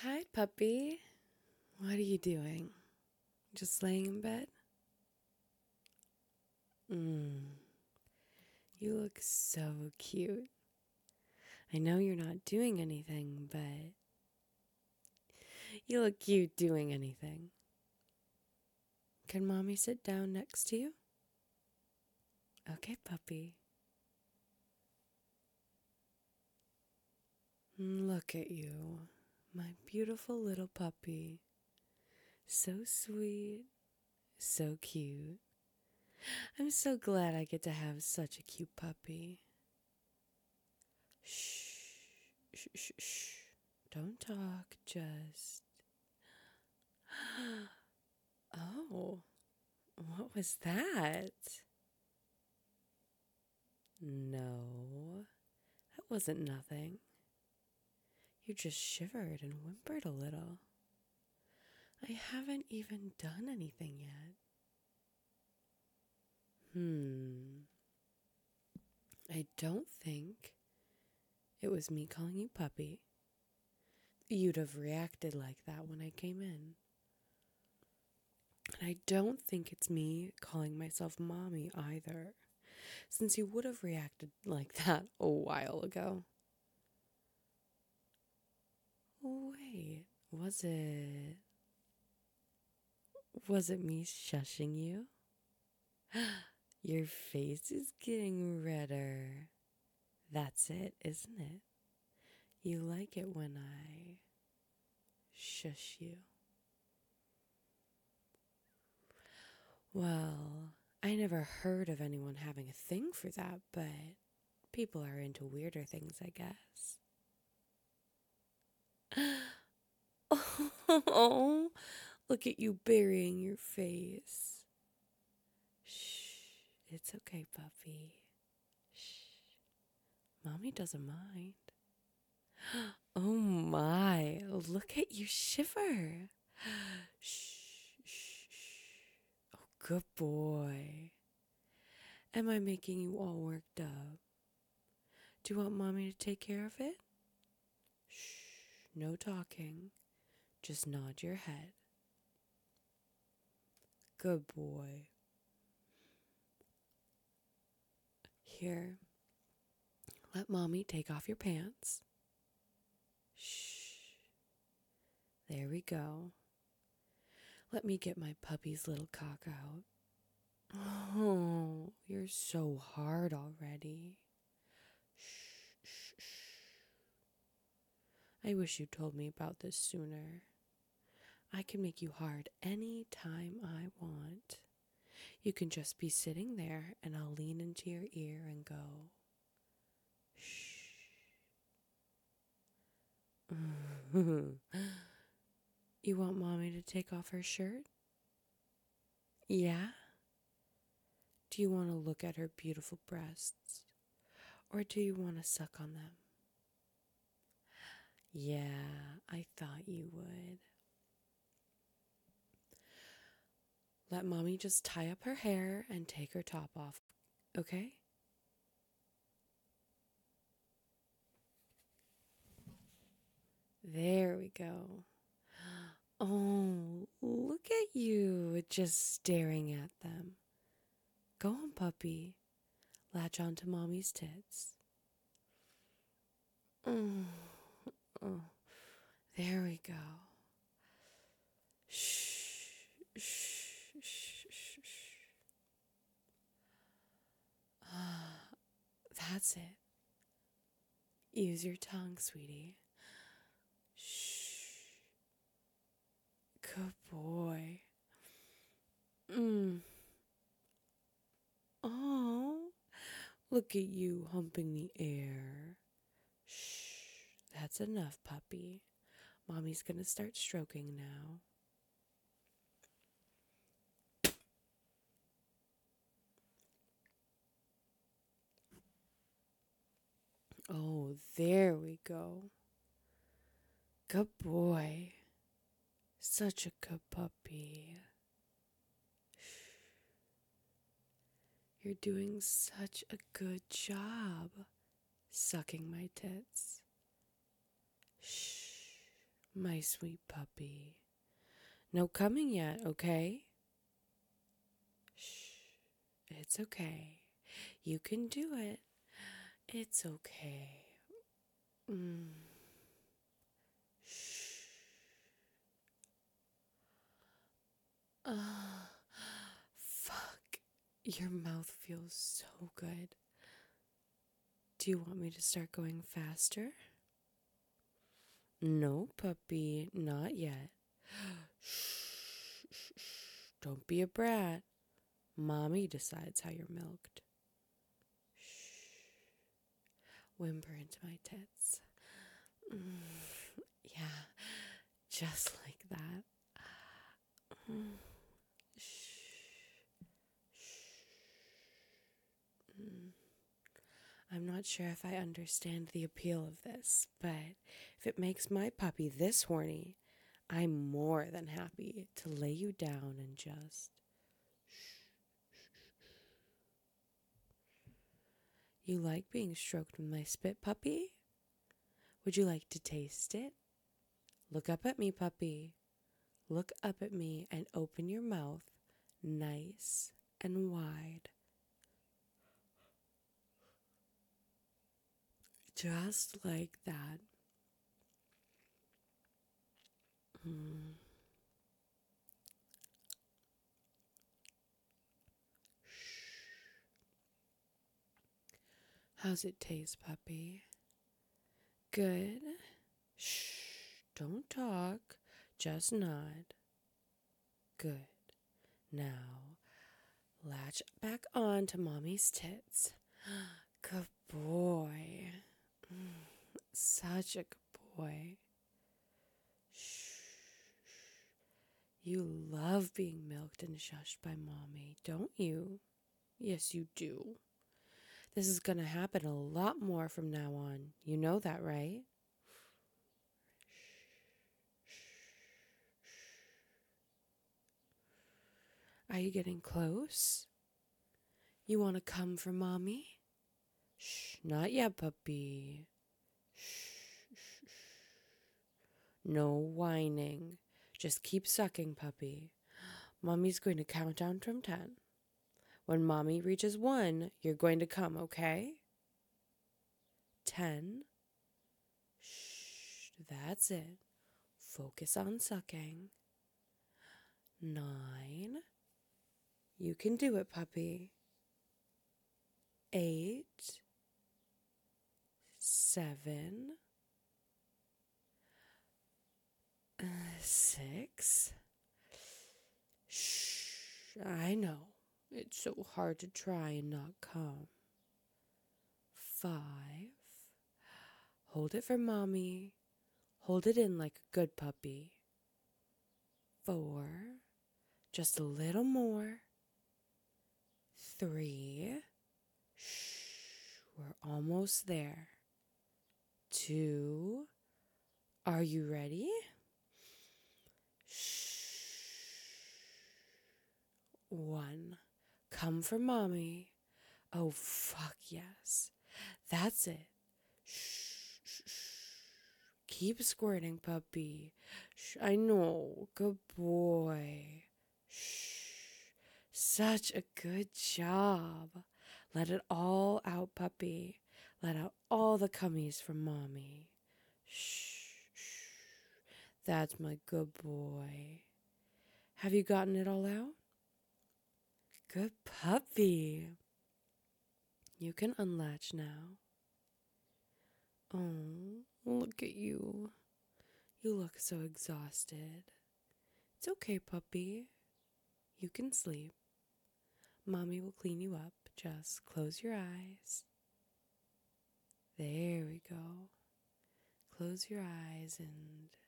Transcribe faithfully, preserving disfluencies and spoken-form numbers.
Hi, puppy. What are you doing? Just laying in bed? Mmm, you look so cute. I know you're not doing anything, but you look cute doing anything. Can mommy sit down next to you? Okay, puppy. Look at you, my beautiful little puppy. So sweet, so cute. I'm so glad I get to have such a cute puppy. Shh, shh, shh, shh. Don't talk, just. Oh, what was that? No, that wasn't nothing. You just shivered and whimpered a little. I haven't even done anything yet. Hmm. I don't think it was me calling you puppy. You'd have reacted like that when I came in. And I don't think it's me calling myself mommy either, since you would have reacted like that a while ago. Wait, was it... Was it me shushing you? Your face is getting redder. That's it, isn't it? You like it when I shush you. Well, I never heard of anyone having a thing for that, but people are into weirder things, I guess. Oh, look at you burying your face. Shh, it's okay, puppy. Shh, mommy doesn't mind. Oh my, look at you shiver. Shh, shh, shh. Oh, good boy. Am I making you all worked up? Do you want mommy to take care of it? Shh, no talking. Just nod your head. Good boy. Here, let mommy take off your pants. Shh. There we go. Let me get my puppy's little cock out. Oh, you're so hard already. Shh, shh, shh. I wish you told me about this sooner. I can make you hard any time I want. You can just be sitting there and I'll lean into your ear and go, shh. You want mommy to take off her shirt? Yeah? Do you want to look at her beautiful breasts? Or do you want to suck on them? Yeah, I thought you would. Let mommy just tie up her hair and take her top off, okay? There we go. Oh, look at you just staring at them. Go on, puppy. Latch onto mommy's tits. Oh, oh, there we go. Shh, shh, shh, shh, shh. Ah, that's it. Use your tongue, sweetie. Shh. Good boy. Mm. Oh, look at you humping the air. Shh. That's enough, puppy. Mommy's gonna start stroking now. Oh, there we go. Good boy. Such a good puppy. You're doing such a good job sucking my tits. Shh. My sweet puppy. No coming yet, okay? Shh. It's okay. You can do it. It's okay. Mm. Shh. Ah, fuck. Your mouth feels so good. Do you want me to start going faster? No, puppy, not yet. Shh, shh, shh. Don't be a brat. Mommy decides how you're milked. Shh. Whimper into my tits. Mm, yeah, just like that. Mm, shh. Mm. I'm not sure if I understand the appeal of this, but if it makes my puppy this horny, I'm more than happy to lay you down and just. You like being stroked with my spit, puppy? Would you like to taste it? Look up at me, puppy. Look up at me and open your mouth nice and wide. Just like that. Mm. How's it taste, puppy? Good. Shh. Don't talk. Just nod. Good. Now, latch back on to mommy's tits. Good boy. Mm, such a good boy. Shh. You love being milked and shushed by mommy, don't you? Yes, you do. This is going to happen a lot more from now on. You know that, right? Are you getting close? You want to come for mommy? Shh, not yet, puppy. Shh, shh, shh. No whining. Just keep sucking, puppy. Mommy's going to count down from ten. When mommy reaches one, you're going to come, okay? Ten. Shh, that's it. Focus on sucking. Nine. You can do it, puppy. Eight. Seven. Uh, six. Shh, I know. It's so hard to try and not come. Five. Hold it for mommy. Hold it in like a good puppy. Four. Just a little more. Three. Shh, we're almost there. Two. Are you ready? Shh. One. Come for mommy. Oh, fuck yes. That's it. Shh, shh, shh. Keep squirting, puppy. Shh, I know. Good boy. Shh. Such a good job. Let it all out, puppy. Let out all the cummies from mommy. Shh, shh. That's my good boy. Have you gotten it all out? Good puppy. You can unlatch now. Oh, look at you. You look so exhausted. It's okay, puppy. You can sleep. Mommy will clean you up. Just close your eyes. There we go. Close your eyes and